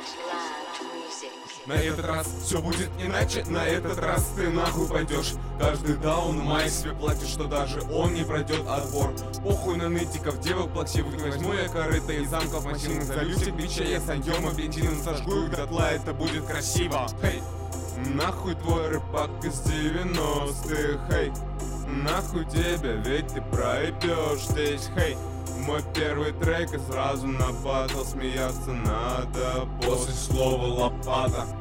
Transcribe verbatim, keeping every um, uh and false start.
На этот раз все будет иначе, на этот раз ты нахуй пойдешь. Каждый даун май себе платит, что даже он не пройдет отбор. Похуй на нытиков, девок плаксивых, не возьму я корыто из замков массивных. Залью всех бича, я сойдем, а бензином сожгу их дотла, это будет красиво. Хей, нахуй твой рэпак из девяностых, хей, нахуй тебя, ведь ты проебешь здесь, хей. Мой первый трек и сразу на батл, смеяться надо после слова лопата.